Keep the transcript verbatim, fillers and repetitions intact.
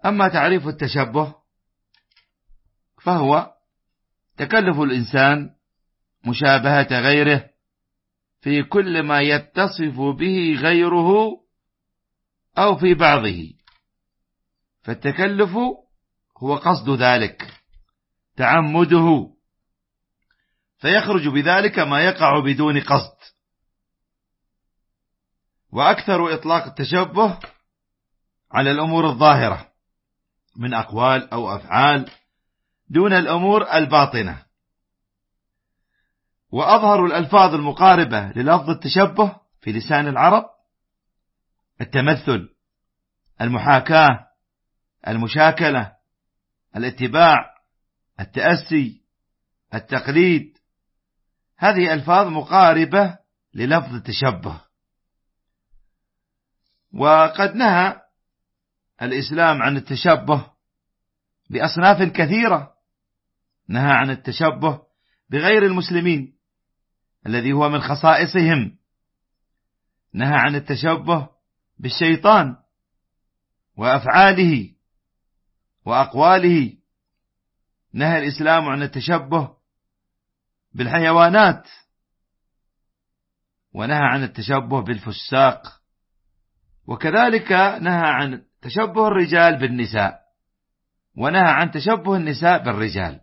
أما تعريف التشبه فهو تكلف الإنسان مشابهة غيره في كل ما يتصف به غيره أو في بعضه، فالتكلف هو قصد ذلك، تعمده، فيخرج بذلك ما يقع بدون قصد. وأكثر إطلاق التشبه على الأمور الظاهرة من أقوال أو أفعال دون الأمور الباطنة. وأظهر الألفاظ المقاربة للفظ التشبه في لسان العرب التمثل، المحاكاة، المشاكلة، الاتباع، التأسي، التقليد، هذه ألفاظ مقاربة للفظ التشبه. وقد نهى الإسلام عن التشبه بأصناف كثيرة، نهى عن التشبه بغير المسلمين الذي هو من خصائصهم، نهى عن التشبه بالشيطان وأفعاله وأقواله، نهى الإسلام عن التشبه بالحيوانات، ونهى عن التشبه بالفساق، وكذلك نهى عن تشبه الرجال بالنساء، ونهى عن تشبه النساء بالرجال.